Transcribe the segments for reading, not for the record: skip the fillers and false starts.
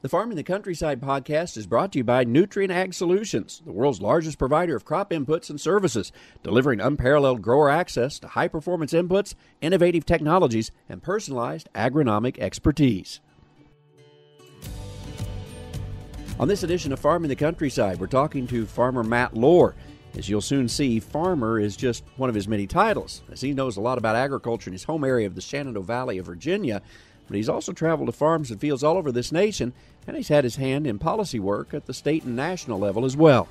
The Farm in the Countryside podcast is brought to you by Nutrien Ag Solutions, the world's largest provider of crop inputs and services, delivering unparalleled grower access to high-performance inputs, innovative technologies, and personalized agronomic expertise. On this edition of Farm in the Countryside, we're talking to farmer Matt Lohr. As you'll soon see, farmer is just one of his many titles, as he knows a lot about agriculture in his home area of the Shenandoah Valley of Virginia, but he's also traveled to farms and fields all over this nation, and he's had his hand in policy work at the state and national level as well.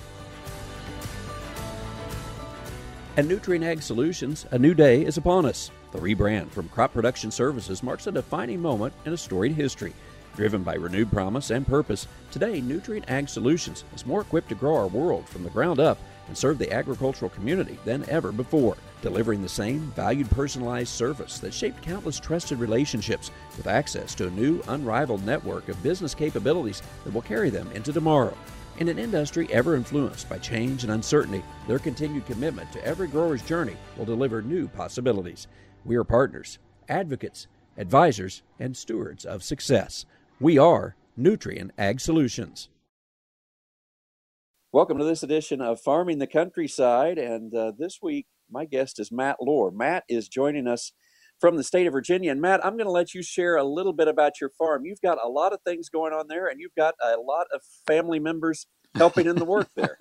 At Nutrien Ag Solutions, a new day is upon us. The rebrand from Crop Production Services marks a defining moment in a storied history. Driven by renewed promise and purpose, today Nutrien Ag Solutions is more equipped to grow our world from the ground up and serve the agricultural community than ever before, delivering the same valued personalized service that shaped countless trusted relationships with access to a new unrivaled network of business capabilities that will carry them into tomorrow. In an industry ever influenced by change and uncertainty, their continued commitment to every grower's journey will deliver new possibilities. We are partners, advocates, advisors, and stewards of success. We are Nutrien Ag Solutions. Welcome to this edition of Farming the Countryside, and this week my guest is Matt Lohr. Matt is joining us from the state of Virginia, and Matt, I'm going to let you share a little bit about your farm. You've got a lot of things going on there, and you've got a lot of family members helping in the work there.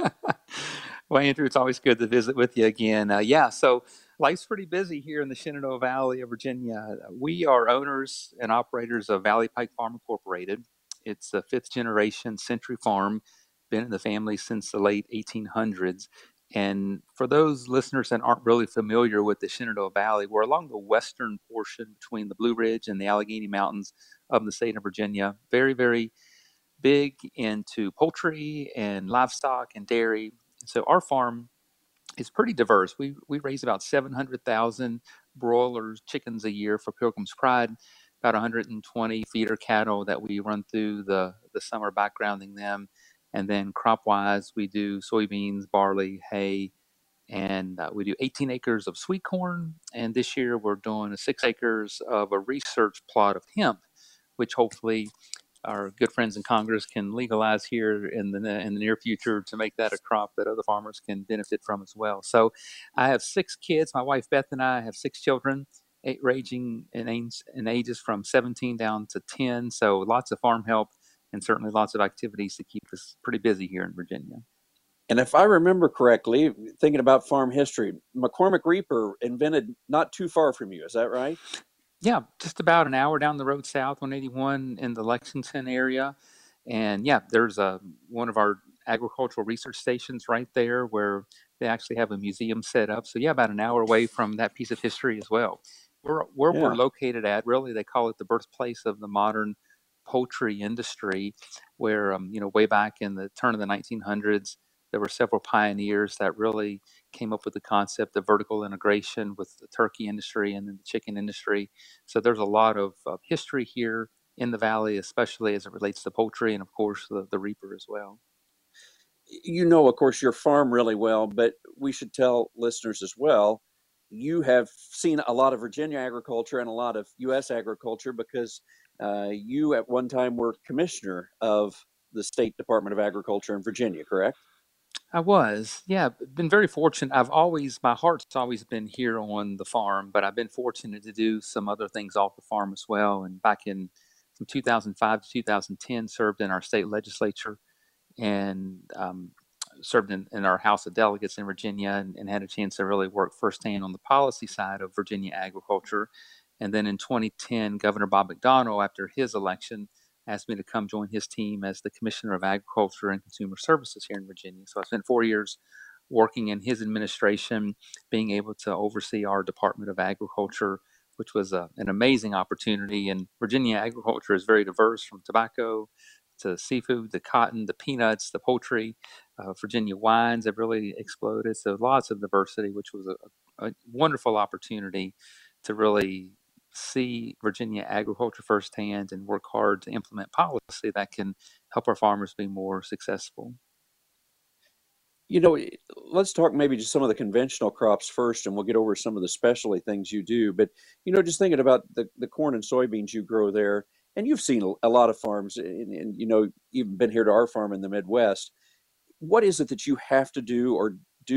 Well, Andrew, it's always good to visit with you again. So life's pretty busy here in the Shenandoah Valley of Virginia. We are owners and operators of Valley Pike Farm Incorporated. It's a fifth generation century farm, been in the family since the late 1800s. And for those listeners that aren't really familiar with the Shenandoah Valley, we're along the western portion between the Blue Ridge and the Allegheny Mountains of the state of Virginia. Very, very big into poultry and livestock and dairy. So our farm is pretty diverse. We raise about 700,000 broilers, chickens a year for Pilgrim's Pride, about 120 feeder cattle that we run through the summer backgrounding them. And then crop-wise, we do soybeans, barley, hay, and we do 18 acres of sweet corn. And this year we're doing 6 acres of a research plot of hemp, which hopefully our good friends in Congress can legalize here in the near future to make that a crop that other farmers can benefit from as well. So I have 6 kids. My wife Beth and I have 6 children, 8 ranging in ages from 17 down to 10. So lots of farm help and certainly lots of activities to keep us pretty busy here in Virginia. And if I remember correctly, thinking about farm history, McCormick Reaper invented not too far from you. Is that right? Yeah, just about an hour down the road south, 181 in the Lexington area. And yeah, there's one of our agricultural research stations right there where they actually have a museum set up. So yeah, about an hour away from that piece of history as well. We're located at, really, they call it the birthplace of the modern poultry industry, where, way back in the turn of the 1900s, there were several pioneers that really came up with the concept of vertical integration with the turkey industry and then the chicken industry. So there's a lot of history here in the valley, especially as it relates to poultry and, of course, the Reaper as well. You know, of course, your farm really well, but we should tell listeners as well, you have seen a lot of Virginia agriculture and a lot of U.S. agriculture because you at one time were commissioner of the State Department of Agriculture in Virginia, correct? I was, yeah, been very fortunate. My heart's always been here on the farm, but I've been fortunate to do some other things off the farm as well. And back from 2005 to 2010, served in our state legislature and served in our House of Delegates in Virginia and had a chance to really work firsthand on the policy side of Virginia agriculture. And then in 2010, Governor Bob McDonnell, after his election, asked me to come join his team as the Commissioner of Agriculture and Consumer Services here in Virginia. So I spent 4 years working in his administration, being able to oversee our Department of Agriculture, which was an amazing opportunity. And Virginia agriculture is very diverse, from tobacco to seafood, the cotton, the peanuts, the poultry. Virginia wines have really exploded. So lots of diversity, which was a wonderful opportunity to really see Virginia agriculture firsthand and work hard to implement policy that can help our farmers be more successful. You know, let's talk maybe just some of the conventional crops first, and we'll get over some of the specialty things you do. But, just thinking about the corn and soybeans you grow there, And you've seen a lot of farms, and you've been here to our farm in the Midwest. What is it that you have to do or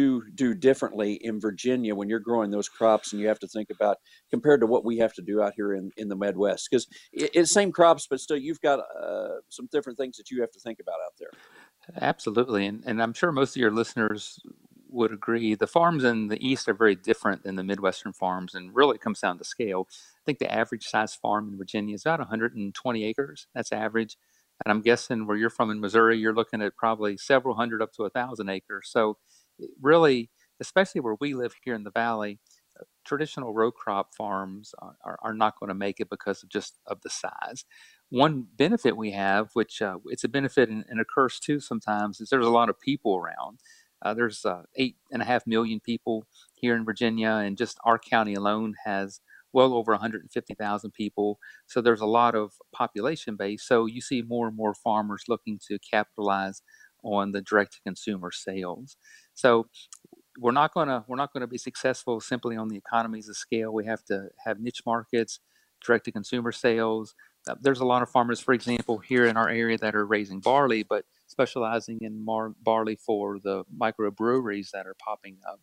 do differently in Virginia when you're growing those crops, and you have to think about compared to what we have to do out here in the Midwest? Because it's same crops, but still you've got some different things that you have to think about out there. Absolutely. And I'm sure most of your listeners would agree. The farms in the East are very different than the Midwestern farms, and really it comes down to scale. I think the average size farm in Virginia is about 120 acres. That's average. And I'm guessing where you're from in Missouri, you're looking at probably several hundred up to 1,000 acres. So, really, especially where we live here in the valley, traditional row crop farms are not going to make it because of just of the size. One benefit we have, which it's a benefit and a curse too sometimes, is there's a lot of people around. There's 8.5 million people here in Virginia, and just our county alone has well over 150,000 people. So there's a lot of population base. So you see more and more farmers looking to capitalize on the direct to consumer sales. So we're not gonna be successful simply on the economies of scale. We have to have niche markets, direct to consumer sales. There's a lot of farmers, for example, here in our area that are raising barley, but specializing in barley for the microbreweries that are popping up.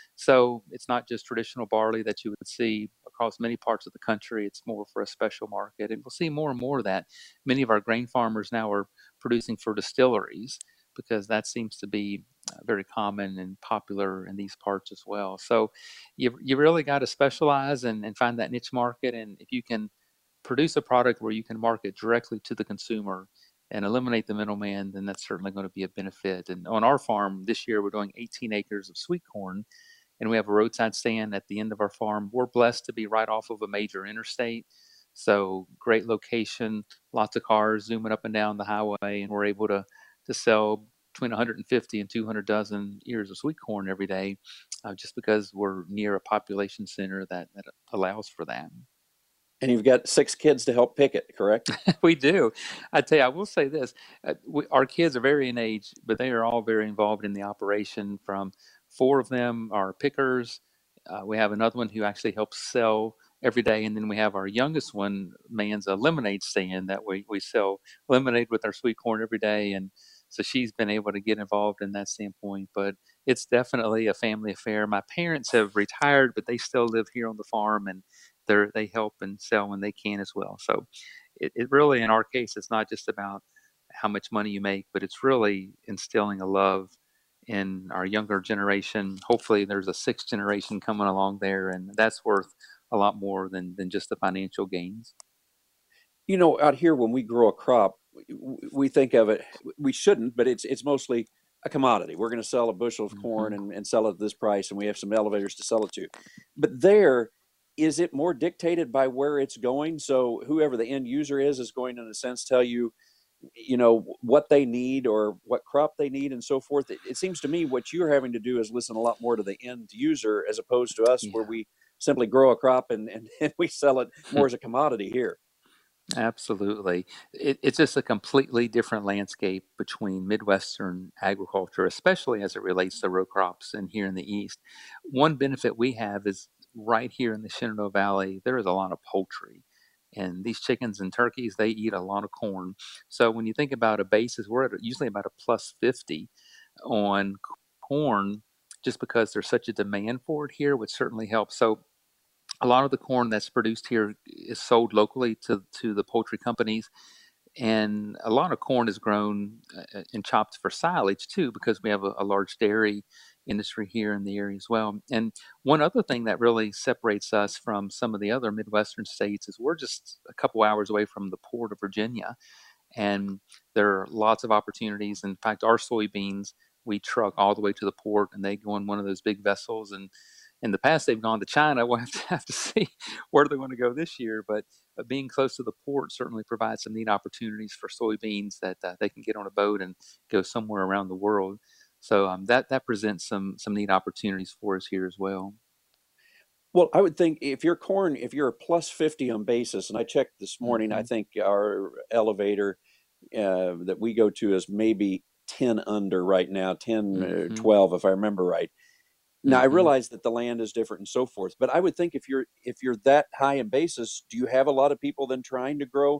So it's not just traditional barley that you would see across many parts of the country. It's more for a special market, and we'll see more and more of that. Many of our grain farmers now are producing for distilleries because that seems to be very common and popular in these parts as well. So you really got to specialize and find that niche market. And if you can produce a product where you can market directly to the consumer and eliminate the middleman, then that's certainly going to be a benefit. And on our farm this year, we're doing 18 acres of sweet corn, and we have a roadside stand at the end of our farm. We're blessed to be right off of a major interstate. So great location, lots of cars zooming up and down the highway, and we're able to sell between 150 and 200 dozen ears of sweet corn every day, just because we're near a population center that allows for that. And you've got 6 kids to help pick it, correct? We do. I tell you, I will say this: our kids are very in age, but they are all very involved in the operation. From four of them are pickers. We have another one who actually helps sell every day, and then we have our youngest one mans a lemonade stand that we sell lemonade with our sweet corn every day, and so she's been able to get involved in that standpoint. But it's definitely a family affair. My parents have retired, but they still live here on the farm, and they help and sell when they can as well. So it really, in our case, it's not just about how much money you make, but it's really instilling a love in our younger generation. Hopefully, there's a sixth generation coming along there, and that's worth a lot more than just the financial gains. Out here when we grow a crop, we think of it. We shouldn't, but it's mostly a commodity. We're going to sell a bushel of corn Hmm. and sell it at this price, and we have some elevators to sell it to. But there, is it more dictated by where it's going? So whoever the end user is going, in a sense, tell you, what they need or what crop they need and so forth. It seems to me what you're having to do is listen a lot more to the end user as opposed to us, where Yeah. we simply grow a crop and we sell it more as a commodity here. Absolutely. It's just a completely different landscape between Midwestern agriculture, especially as it relates to row crops and here in the East. One benefit we have is right here in the Shenandoah Valley, there is a lot of poultry. And these chickens and turkeys, they eat a lot of corn. So when you think about a basis, we're at usually about a plus 50 on corn just because there's such a demand for it here, which certainly helps. So a lot of the corn that's produced here is sold locally to the poultry companies, and a lot of corn is grown and chopped for silage too, because we have a large dairy industry here in the area as well. And one other thing that really separates us from some of the other Midwestern states is we're just a couple hours away from the port of Virginia, and there are lots of opportunities. In fact, our soybeans we truck all the way to the port, and they go in one of those big vessels. And in the past, they've gone to China. We'll have to see where they're going to go this year. But being close to the port certainly provides some neat opportunities for soybeans that they can get on a boat and go somewhere around the world. So that presents some neat opportunities for us here as well. Well, I would think if you're a plus 50 on basis, and I checked this morning, I Hmm. think our elevator that we go to is maybe 10 under right now, 10, Hmm. 12, if I remember right. Now, I Hmm. realize that the land is different and so forth, but I would think if you're that high in basis, do you have a lot of people then trying to grow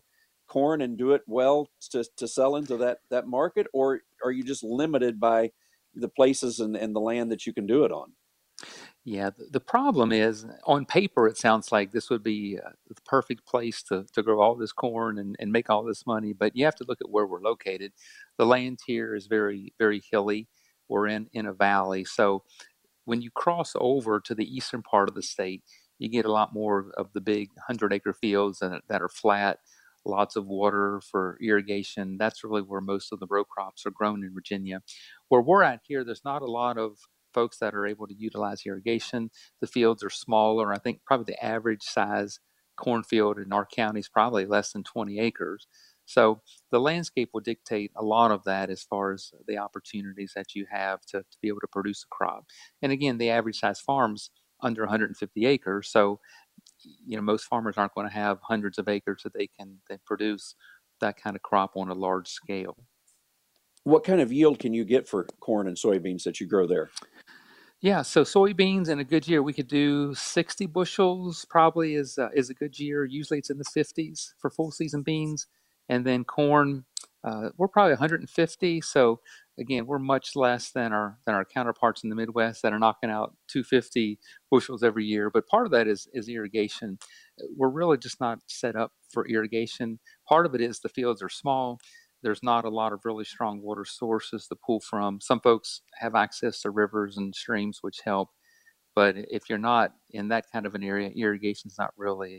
corn and do it well to sell into that market, or are you just limited by the places and the land that you can do it on? Yeah, the problem is on paper, it sounds like this would be the perfect place to grow all this corn and make all this money. But you have to look at where we're located. The land here is very, very hilly. We're in a valley. So when you cross over to the eastern part of the state, you get a lot more of the big 100-acre fields that are flat, lots of water for irrigation. That's really where most of the row crops are grown in Virginia. Where we're at here, there's not a lot of folks that are able to utilize irrigation. The fields are smaller. I think probably the average size cornfield in our county is probably less than 20 acres. So the landscape will dictate a lot of that as far as the opportunities that you have to be able to produce a crop. And again, the average size farm's under 150 acres. So, most farmers aren't going to have hundreds of acres that they produce that kind of crop on a large scale. What kind of yield can you get for corn and soybeans that you grow there? Yeah, so soybeans in a good year, we could do 60 bushels. Probably is a good year. Usually, it's in the 50s for full season beans, and then corn, we're probably 150. So again, we're much less than our counterparts in the Midwest that are knocking out 250 bushels every year. But part of that is irrigation. We're really just not set up for irrigation. Part of it is the fields are small. There's not a lot of really strong water sources to pull from. Some folks have access to rivers and streams, which help. But if you're not in that kind of an area, irrigation is not really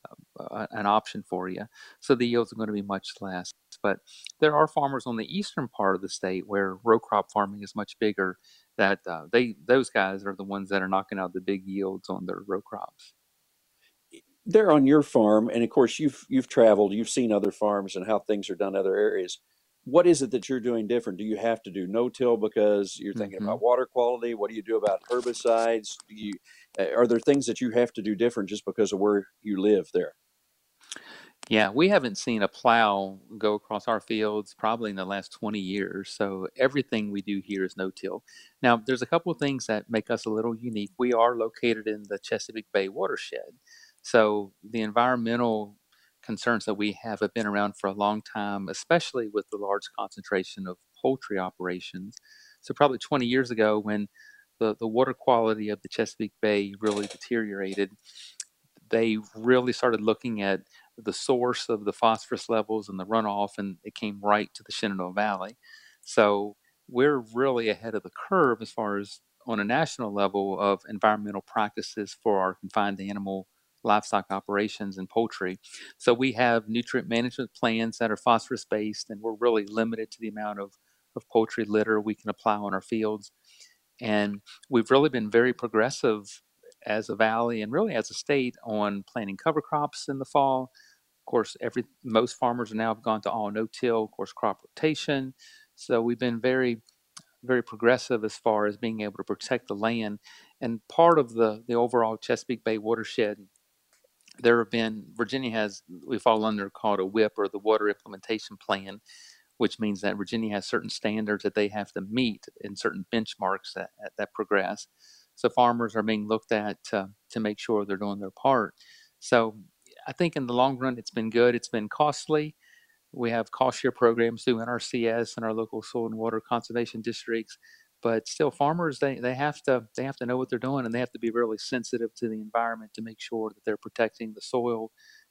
an option for you. So the yields are going to be much less. But there are farmers on the eastern part of the state where row crop farming is much bigger. That those guys are the ones that are knocking out the big yields on their row crops. They're on your farm, and of course you've traveled, you've seen other farms and how things are done in other areas. What is it that you're doing different? Do you have to do no-till because you're thinking hmm about water quality? What do you do about herbicides? Are there things that you have to do different just because of where you live there? Yeah, we haven't seen a plow go across our fields probably in the last 20 years. So everything we do here is no-till. Now, there's a couple of things that make us a little unique. We are located in the Chesapeake Bay watershed. So the environmental concerns that we have been around for a long time, especially with the large concentration of poultry operations. So probably 20 years ago when the water quality of the Chesapeake Bay really deteriorated, they really started looking at the source of the phosphorus levels and the runoff, and it came right to the Shenandoah Valley. So we're really ahead of the curve as far as on a national level of environmental practices for our confined animal livestock operations and poultry. So we have nutrient management plans that are phosphorus based, and we're really limited to the amount of poultry litter we can apply on our fields. And we've really been very progressive as a valley and really as a state on planting cover crops in the fall. Of course, every most farmers are now have gone to all no-till, of course, crop rotation. So we've been very, very progressive as far as being able to protect the land. And part of the overall Chesapeake Bay watershed, there have been Virginia has we fall under called a WIP or the Water Implementation Plan, which means that Virginia has certain standards that they have to meet in certain benchmarks that progress. So farmers are being looked at to make sure they're doing their part. So I think in the long run, it's been good. It's been costly. We have cost share programs through NRCS and our local soil and water conservation districts, but still, farmers they have to know what they're doing, and they have to be really sensitive to the environment to make sure that they're protecting the soil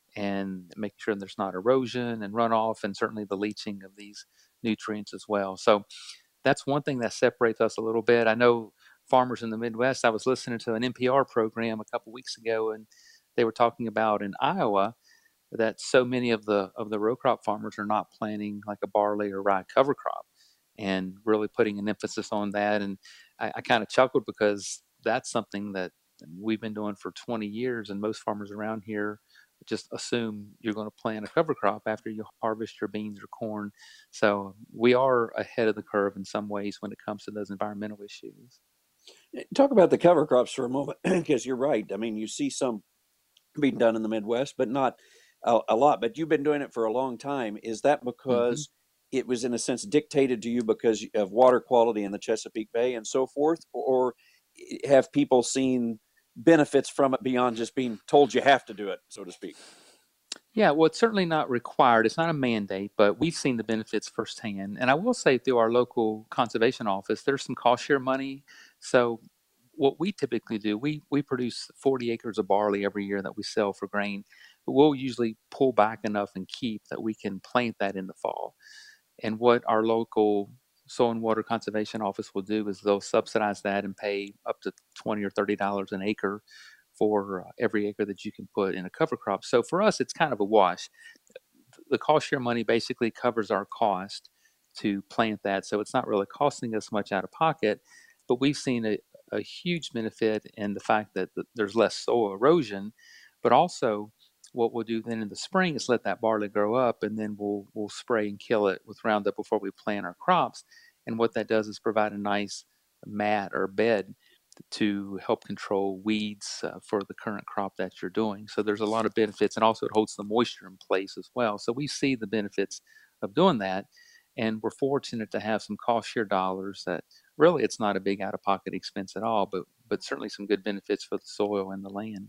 and making sure there's not erosion and runoff, and certainly the leaching of these nutrients as well. So that's one thing that separates us a little bit. I know farmers in the Midwest. I was listening to an NPR program a couple weeks ago, and they were talking about in Iowa that so many of the row crop farmers are not planting like a barley or rye cover crop, and really putting an emphasis on that. And I kind of chuckled because that's something that we've been doing for 20 years, and most farmers around here just assume you're going to plant a cover crop after you harvest your beans or corn. So we are ahead of the curve in some ways when it comes to those environmental issues. Talk about the cover crops for a moment, because you're right. I mean, you see some being done in the Midwest, but not a lot. But you've been doing it for a long time. Is that hmm because it was, in a sense, dictated to you because of water quality in the Chesapeake Bay and so forth, or have people seen benefits from it beyond just being told you have to do it, so to speak? Yeah, well, it's certainly not required. It's not a mandate, but we've seen the benefits firsthand. And I will say, through our local conservation office, there's some cost share money. So, what we typically do, we produce 40 acres of barley every year that we sell for grain, but we'll usually pull back enough and keep that we can plant that in the fall. And what our local soil and water conservation office will do is they'll subsidize that and pay up to $20 or $30 an acre for every acre that you can put in a cover crop. So for us, it's kind of a wash. The cost share money basically covers our cost to plant that. So it's not really costing us much out of pocket, but we've seen a huge benefit in the fact that there's less soil erosion, but also what we'll do then in the spring is let that barley grow up, and then we'll spray and kill it with Roundup before we plant our crops. And what that does is provide a nice mat or bed to help control weeds for the current crop that you're doing. So there's a lot of benefits, and also it holds the moisture in place as well. So we see the benefits of doing that, and we're fortunate to have some cost share dollars that really it's not a big out of pocket expense at all, but certainly some good benefits for the soil and the land.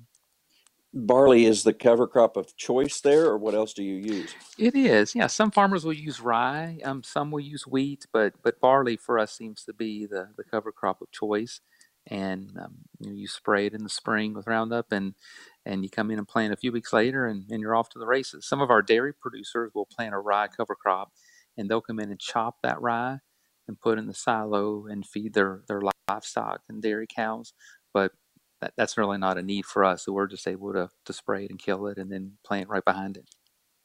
Barley is the cover crop of choice there, or what else do you use? It is, yeah. Some farmers will use rye, some will use wheat, but barley for us seems to be the cover crop of choice. And you spray it in the spring with Roundup, and you come in and plant a few weeks later, and you're off to the races. Some of our dairy producers will plant a rye cover crop, and they'll come in and chop that rye and put in the silo and feed their livestock and dairy cows. But that's really not a need for us, so we're just able to spray it and kill it, and then plant right behind it.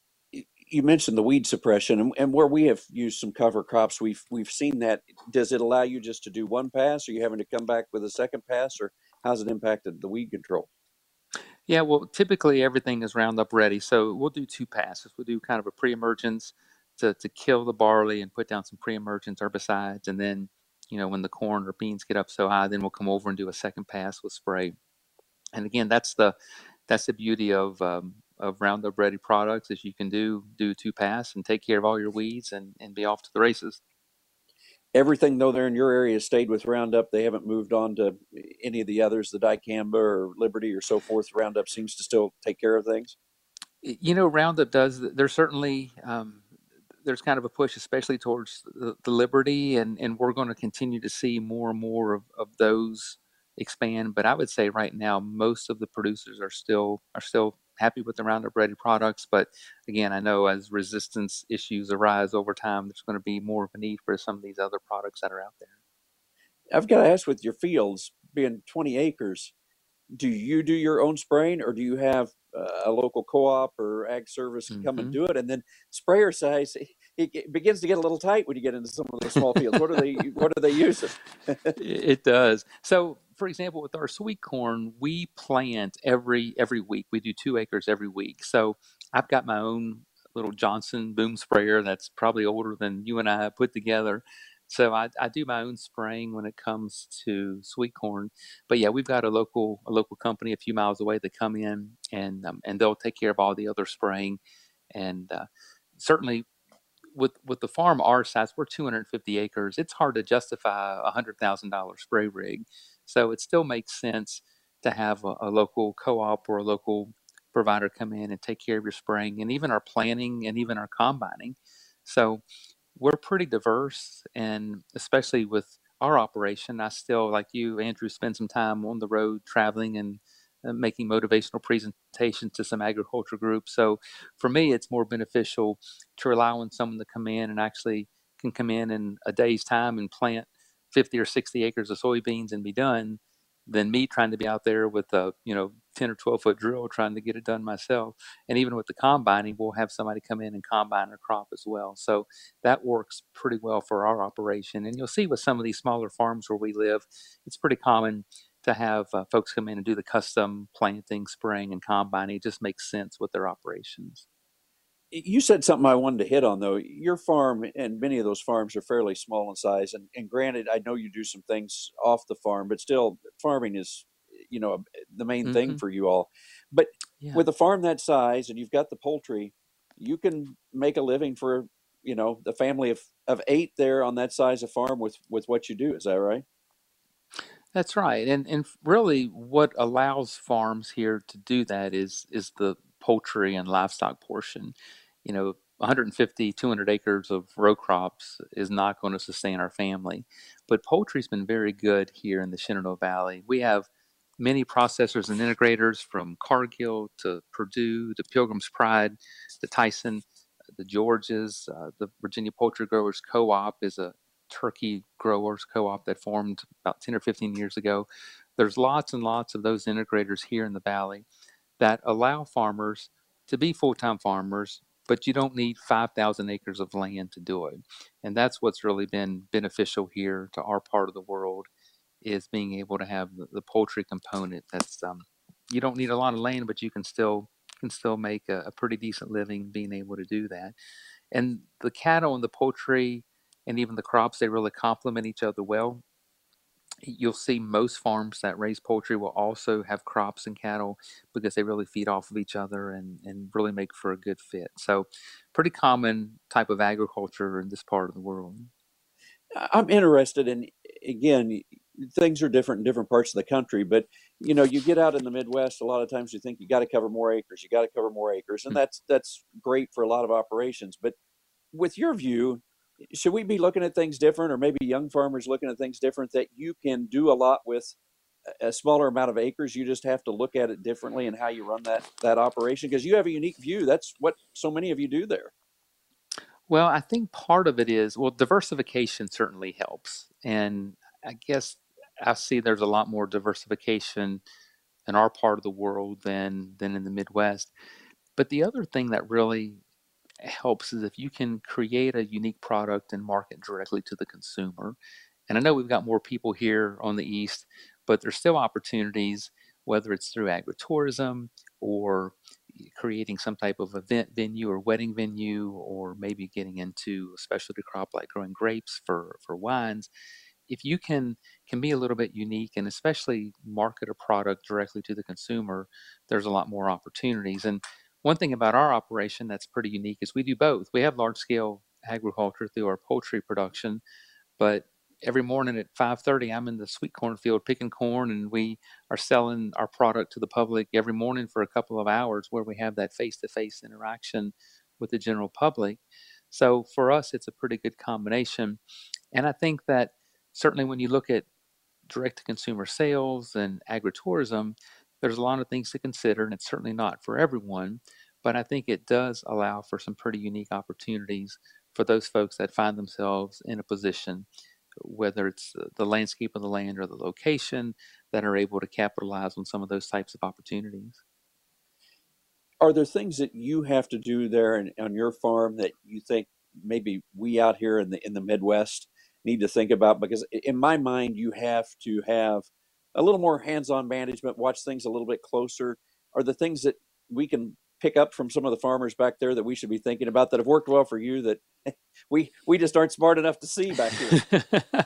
You mentioned the weed suppression, and where we have used some cover crops, we've seen that. Does it allow you just to do one pass? Are you having to come back with a second pass, or how's it impacted the weed control? Yeah, well, typically everything is Roundup ready, so we'll do two passes. We'll do kind of a pre-emergence to kill the barley and put down some pre-emergence herbicides, and then when the corn or beans get up so high, then we'll come over and do a second pass with spray. And again, that's the beauty of Roundup Ready products is you can do two pass and take care of all your weeds and be off to the races. Everything though there in your area stayed with Roundup. They haven't moved on to any of the others, the dicamba or Liberty or so forth. Roundup seems to still take care of things. Roundup does. There's certainly there's kind of a push, especially towards the Liberty, and we're going to continue to see more and more of those expand. But I would say right now, most of the producers are still happy with the Roundup Ready products. But again, I know as resistance issues arise over time, there's going to be more of a need for some of these other products that are out there. I've got to ask, with your fields being 20 acres, do you do your own spraying, or do you have a local co-op or ag service come and Hmm. do it? And then sprayer size, it begins to get a little tight when you get into some of those small fields. What are they using? It does. So, for example, with our sweet corn, we plant every week. We do 2 acres every week. So, I've got my own little Johnson boom sprayer that's probably older than you and I have put together. So I do my own spraying when it comes to sweet corn. But yeah, we've got a local company a few miles away that come in and they'll take care of all the other spraying. And certainly with the farm our size, we're 250 acres. It's hard to justify $100,000 spray rig, so it still makes sense to have a local co-op or a local provider come in and take care of your spraying and even our planting and even our combining. So we're pretty diverse, and especially with our operation, I still, like you, Andrew, spend some time on the road traveling and making motivational presentations to some agriculture groups. So for me, it's more beneficial to rely on someone to come in and actually can come in a day's time and plant 50 or 60 acres of soybeans and be done than me trying to be out there with a 10 or 12 foot drill trying to get it done myself. And even with the combining, we'll have somebody come in and combine our crop as well. So that works pretty well for our operation. And you'll see with some of these smaller farms where we live, it's pretty common to have folks come in and do the custom planting, spraying, and combining. It just makes sense with their operations. You said something I wanted to hit on, though. Your farm and many of those farms are fairly small in size, and granted, I know you do some things off the farm, but still, farming is, the main thing Hmm. for you all. But Yeah. with a farm that size, and you've got the poultry, you can make a living for, the family of eight there on that size of farm with what you do. Is that right? That's right. And really what allows farms here to do that is the poultry and livestock portion. 150, 200 acres of row crops is not going to sustain our family. But poultry's been very good here in the Shenandoah Valley. We have many processors and integrators from Cargill to Purdue to Pilgrim's Pride to Tyson, the Georges. The Virginia Poultry Growers Co-op is a turkey growers co-op that formed about 10 or 15 years ago. There's lots and lots of those integrators here in the valley that allow farmers to be full-time farmers, but you don't need 5,000 acres of land to do it. And that's what's really been beneficial here to our part of the world, is being able to have the poultry component. That's you don't need a lot of land, but you can still make a pretty decent living being able to do that. And the cattle and the poultry and even the crops, they really complement each other well. You'll see most farms that raise poultry will also have crops and cattle, because they really feed off of each other and really make for a good fit. So pretty common type of agriculture in this part of the world. I'm interested in, again, things are different in different parts of the country, but you get out in the Midwest, a lot of times you think you got to cover more acres, and that's great for a lot of operations. But with your view, should we be looking at things different, or maybe young farmers looking at things different, that you can do a lot with a smaller amount of acres? You just have to look at it differently and how you run that operation, because you have a unique view. That's what so many of you do there. Well, I think part of it is, well, diversification certainly helps. And I guess I see there's a lot more diversification in our part of the world than in the Midwest. But the other thing that really helps is if you can create a unique product and market directly to the consumer. And I know we've got more people here on the East, but there's still opportunities, whether it's through agritourism or creating some type of event venue or wedding venue, or maybe getting into a specialty crop like growing grapes for wines. If you can be a little bit unique and especially market a product directly to the consumer, there's a lot more opportunities. And one thing about our operation that's pretty unique is we do both. We have large scale agriculture through our poultry production, but every morning at 5:30, I'm in the sweet corn field picking corn, and we are selling our product to the public every morning for a couple of hours, where we have that face-to-face interaction with the general public. So for us, it's a pretty good combination. And I think that certainly when you look at direct-to-consumer sales and agritourism, there's a lot of things to consider, and it's certainly not for everyone. But I think it does allow for some pretty unique opportunities for those folks that find themselves in a position, whether it's the landscape of the land or the location, that are able to capitalize on some of those types of opportunities. Are there things that you have to do there on your farm that you think maybe we out here in the Midwest need to think about? Because in my mind, you have to have a little more hands-on management, watch things a little bit closer. Are the things that we can pick up from some of the farmers back there that we should be thinking about, that have worked well for you, that we just aren't smart enough to see back here?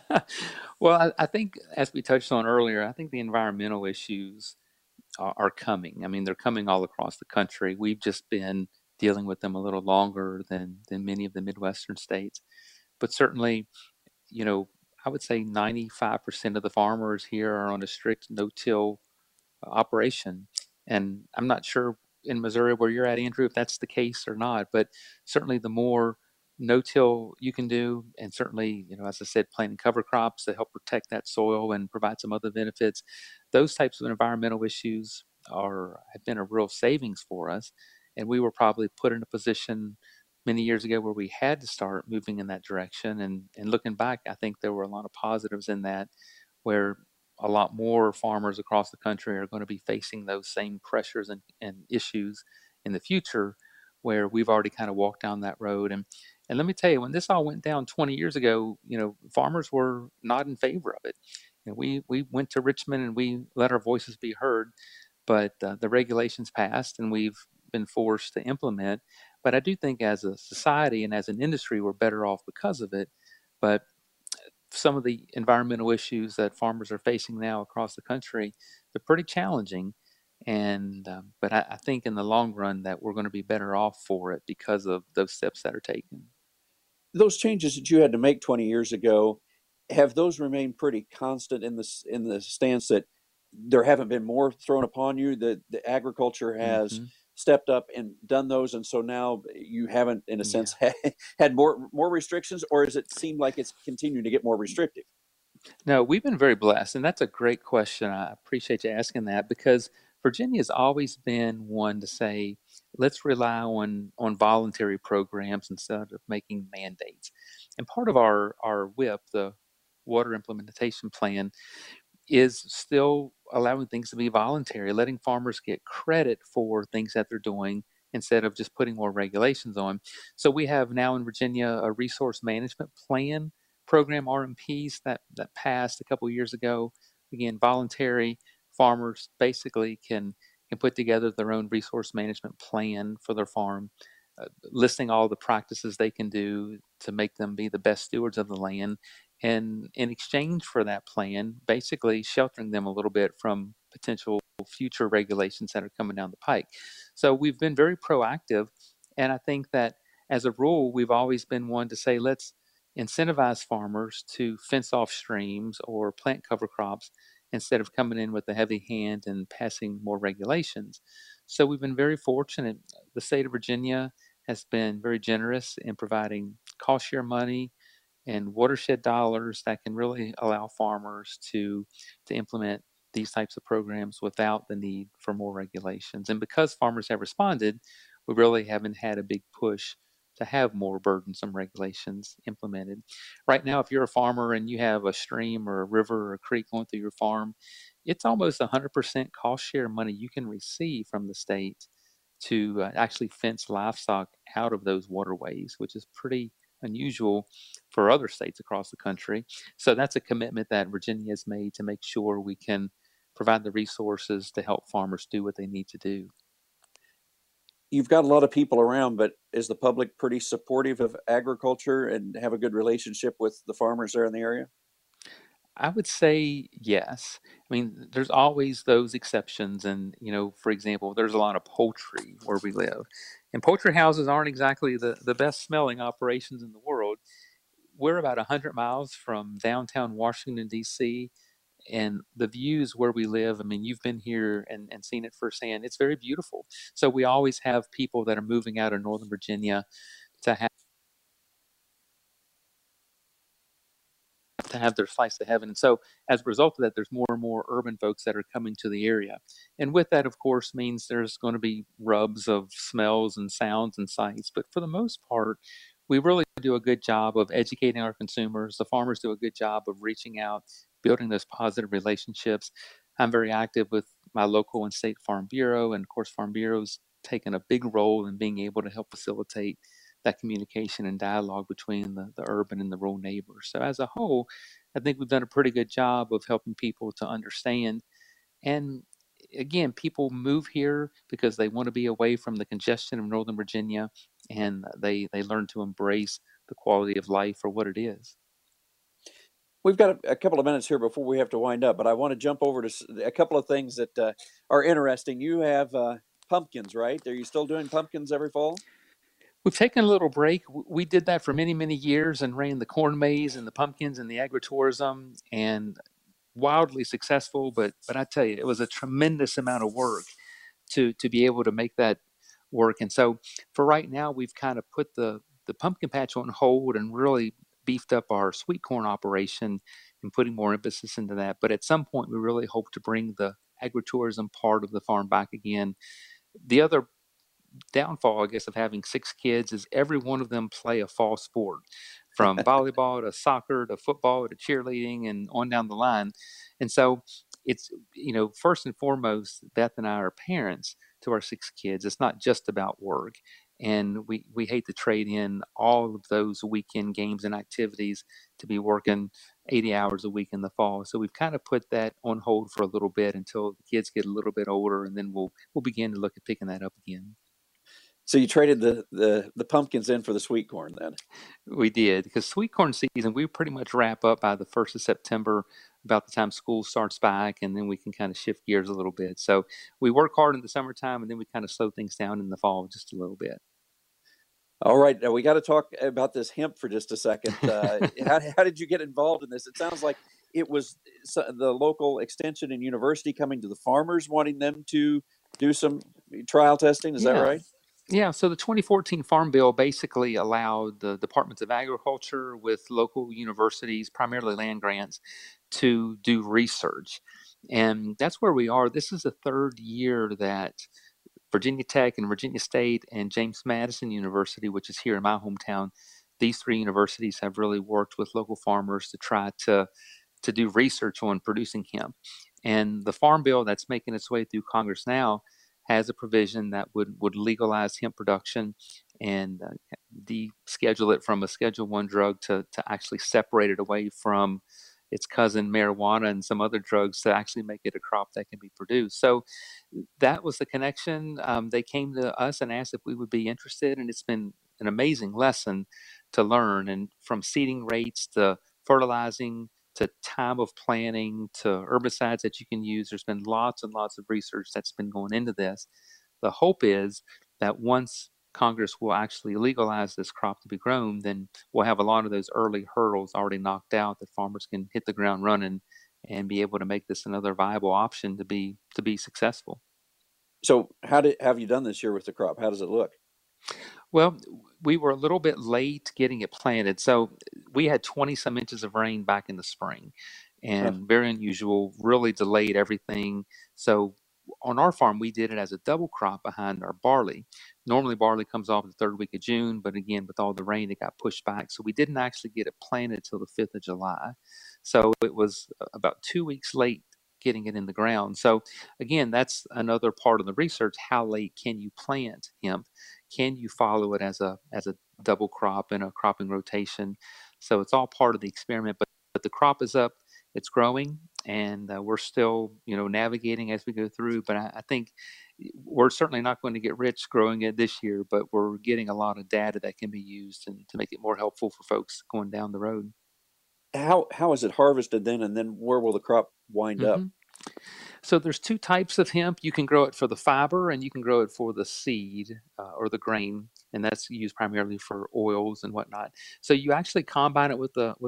Well, I think, as we touched on earlier, I think the environmental issues are coming. I mean, they're coming all across the country. We've just been dealing with them a little longer than many of the Midwestern states. But certainly, you know, I would say 95% of the farmers here are on a strict no-till operation. And I'm not sure in Missouri where you're at, Andrew, if that's the case or not, but certainly the more no-till you can do, and certainly, as I said, planting cover crops to help protect that soil and provide some other benefits, those types of environmental issues have been a real savings for us. And we were probably put in a position many years ago where we had to start moving in that direction. And looking back, I think there were a lot of positives in that, where a lot more farmers across the country are going to be facing those same pressures and issues in the future, where we've already kind of walked down that road. And let me tell you, when this all went down 20 years ago, farmers were not in favor of it. We went to Richmond and we let our voices be heard, but the regulations passed and we've been forced to implement. But I do think as a society and as an industry, we're better off because of it. But some of the environmental issues that farmers are facing now across the country, they're pretty challenging. And but I think in the long run that we're going to be better off for it because of those steps that are taken. Those changes that you had to make 20 years ago, have those remained pretty constant in the stance that there haven't been more thrown upon you? That the agriculture has Hmm. stepped up and done those, and so now you haven't, in a Yeah. sense, had more restrictions, or does it seem like it's continuing to get more restrictive? No, we've been very blessed, and that's a great question. I appreciate you asking that because Virginia has always been one to say, let's rely on voluntary programs instead of making mandates. And part of our WIP, the Water Implementation Plan, is still allowing things to be voluntary, letting farmers get credit for things that they're doing instead of just putting more regulations on. So we have now in Virginia a resource management plan program, RMPs, that passed a couple of years ago. Again, voluntary farmers basically can put together their own resource management plan for their farm, listing all the practices they can do to make them be the best stewards of the land, and in exchange for that plan, basically sheltering them a little bit from potential future regulations that are coming down the pike. So we've been very proactive, and I think that as a rule, we've always been one to say, let's incentivize farmers to fence off streams or plant cover crops instead of coming in with a heavy hand and passing more regulations. So we've been very fortunate. The state of Virginia has been very generous in providing cost share money and watershed dollars that can really allow farmers to implement these types of programs without the need for more regulations. And because farmers have responded, we really haven't had a big push to have more burdensome regulations implemented. Right now, if you're a farmer and you have a stream or a river or a creek going through your farm, it's almost 100% cost share money you can receive from the state to actually fence livestock out of those waterways, which is pretty unusual for other states across the country. So that's a commitment that Virginia has made to make sure we can provide the resources to help farmers do what they need to do. You've got a lot of people around, but is the public pretty supportive of agriculture and have a good relationship with the farmers there in the area? I would say yes. I mean, there's always those exceptions. And, for example, there's a lot of poultry where we live. And poultry houses aren't exactly the best smelling operations in the world. We're about 100 miles from downtown Washington, D.C., and the views where we live, I mean, you've been here and seen it firsthand. It's very beautiful. So we always have people that are moving out of Northern Virginia to have their slice of heaven. And so as a result of that, there's more and more urban folks that are coming to the area. And with that, of course, means there's going to be rubs of smells and sounds and sights. But for the most part, we really do a good job of educating our consumers. The farmers do a good job of reaching out, building those positive relationships. I'm very active with my local and state Farm Bureau. And of course, Farm Bureau's taken a big role in being able to help facilitate that communication and dialogue between the urban and the rural neighbors. So as a whole, I think we've done a pretty good job of helping people to understand. And again, people move here because they want to be away from the congestion of Northern Virginia, and they learn to embrace the quality of life for what it is. We've got a couple of minutes here before we have to wind up, but I want to jump over to a couple of things that are interesting. You have pumpkins, right? Are you still doing pumpkins every fall? We've taken a little break. We did that for many, many years and ran the corn maze and the pumpkins and the agritourism, and wildly successful. But I tell you, it was a tremendous amount of work to be able to make that work. And so for right now, we've kind of put the pumpkin patch on hold and really beefed up our sweet corn operation and putting more emphasis into that. But at some point, we really hope to bring the agritourism part of the farm back again. The other downfall, I guess, of having 6 kids is every one of them play a fall sport, from volleyball to soccer to football to cheerleading and on down the line. And so it's, first and foremost, Beth and I are parents to our 6 kids. It's not just about work. And we hate to trade in all of those weekend games and activities to be working 80 hours a week in the fall. So we've kind of put that on hold for a little bit until the kids get a little bit older, and then we'll begin to look at picking that up again. So you traded the pumpkins in for the sweet corn then? We did, because sweet corn season, we pretty much wrap up by the 1st of September, about the time school starts back, and then we can kind of shift gears a little bit. So we work hard in the summertime, and then we kind of slow things down in the fall just a little bit. All right, now we got to talk about this hemp for just a second. How did you get involved in this? It sounds like it was the local extension and university coming to the farmers, wanting them to do some trial testing. Is that right? Yeah, so the 2014 Farm Bill basically allowed the Departments of Agriculture with local universities, primarily land grants, to do research. And that's where we are. This is the third year that Virginia Tech and Virginia State and James Madison University, which is here in my hometown, these three universities have really worked with local farmers to try to do research on producing hemp. And the Farm Bill that's making its way through Congress now has a provision that would legalize hemp production and deschedule it from a Schedule 1 drug to actually separate it away from its cousin marijuana and some other drugs to actually make it a crop that can be produced. So that was the connection. They came to us and asked if we would be interested, and it's been an amazing lesson to learn. And from seeding rates to fertilizing to time of planting to herbicides that you can use, there's been lots and lots of research that's been going into this. The hope is that once Congress will actually legalize this crop to be grown, then we'll have a lot of those early hurdles already knocked out that farmers can hit the ground running and be able to make this another viable option to be successful. So have you done this year with the crop? How does it look? Well, we were a little bit late getting it planted. So we had 20 some inches of rain back in the spring, and very unusual, really delayed everything. So on our farm, we did it as a double crop behind our barley. Normally barley comes off the third week of June, but again, with all the rain, it got pushed back. So we didn't actually get it planted till the 5th of July. So it was about 2 weeks late getting it in the ground. So again, that's another part of the research. How late can you plant hemp? Can you follow it as a double crop in a cropping rotation? So it's all part of the experiment, but the crop is up, it's growing, and we're still, navigating as we go through. But I think we're certainly not going to get rich growing it this year, but we're getting a lot of data that can be used and to make it more helpful for folks going down the road. How is it harvested then, and then where will the crop wind up? So there's two types of hemp. You can grow it for the fiber, and you can grow it for the seed or the grain, and that's used primarily for oils and whatnot. So you actually combine it with a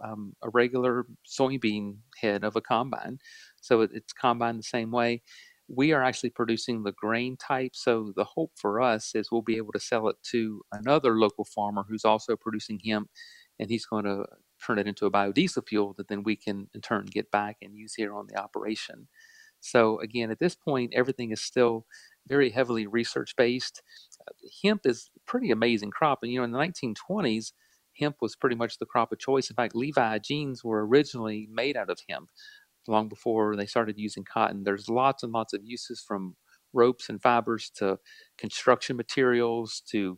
regular soybean head of a combine. So it's combined the same way. We are actually producing the grain type. So the hope for us is we'll be able to sell it to another local farmer who's also producing hemp, and he's going to turn it into a biodiesel fuel that then we can in turn get back and use here on the operation. So again, at this point, everything is still very heavily research-based. Hemp is a pretty amazing crop. And, in the 1920s, hemp was pretty much the crop of choice. In fact, Levi jeans were originally made out of hemp long before they started using cotton. There's lots and lots of uses, from ropes and fibers to construction materials to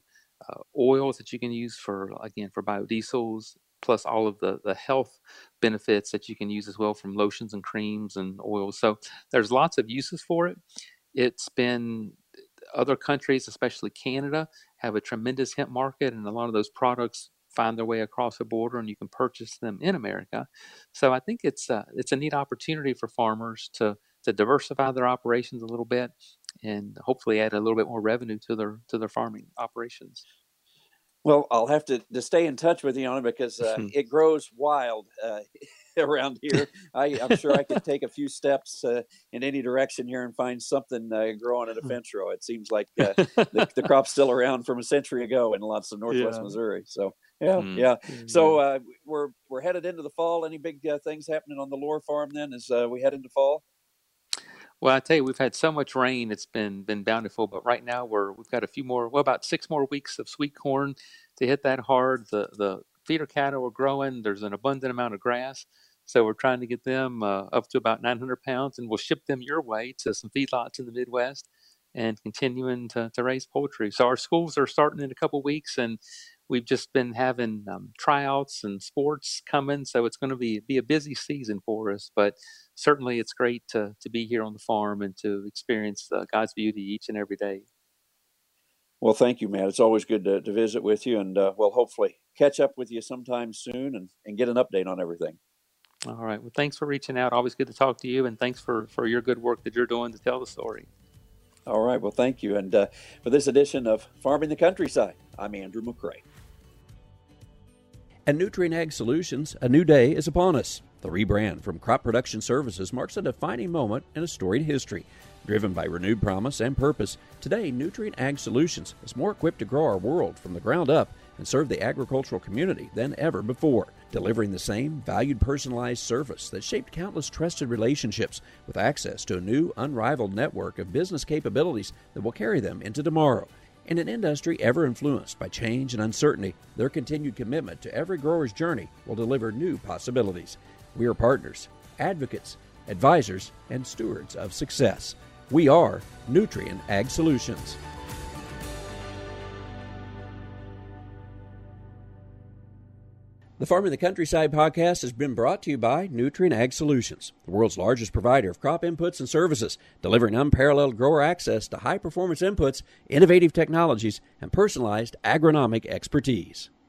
oils that you can use for biodiesels, plus all of the health benefits that you can use as well, from lotions and creams and oils. So there's lots of uses for it. It's been, other countries, especially Canada, have a tremendous hemp market, and a lot of those products find their way across the border and you can purchase them in America. So I think it's a neat opportunity for farmers to diversify their operations a little bit and hopefully add a little bit more revenue to their farming operations. Well, I'll have to stay in touch with you on it, because it grows wild around here. I'm sure I could take a few steps in any direction here and find something growing at a fence row. It seems like the crop's still around from a century ago in lots of Northwest Missouri. So yeah. So we're headed into the fall. Any big things happening on the Lohr farm then as we head into fall? Well, I tell you, we've had so much rain; it's been bountiful. But right now, we've got about 6 more weeks of sweet corn to hit that hard. The feeder cattle are growing. There's an abundant amount of grass, so we're trying to get them up to about 900 pounds, and we'll ship them your way to some feedlots in the Midwest, and continuing to raise poultry. So our schools are starting in a couple of weeks, and we've just been having tryouts and sports coming, so it's going to be a busy season for us. But certainly it's great to be here on the farm and to experience God's beauty each and every day. Well, thank you, Matt. It's always good to visit with you, and we'll hopefully catch up with you sometime soon and get an update on everything. All right. Well, thanks for reaching out. Always good to talk to you, and thanks for your good work that you're doing to tell the story. All right. Well, thank you. And for this edition of Farming the Countryside, I'm Andrew McCray. At Nutrien Ag Solutions, a new day is upon us. The rebrand from Crop Production Services marks a defining moment in a storied history. Driven by renewed promise and purpose, today Nutrien Ag Solutions is more equipped to grow our world from the ground up and serve the agricultural community than ever before, delivering the same valued personalized service that shaped countless trusted relationships with access to a new unrivaled network of business capabilities that will carry them into tomorrow. In an industry ever influenced by change and uncertainty, their continued commitment to every grower's journey will deliver new possibilities. We are partners, advocates, advisors, and stewards of success. We are Nutrien Ag Solutions. The Farming the Countryside podcast has been brought to you by Nutrien Ag Solutions, the world's largest provider of crop inputs and services, delivering unparalleled grower access to high-performance inputs, innovative technologies, and personalized agronomic expertise.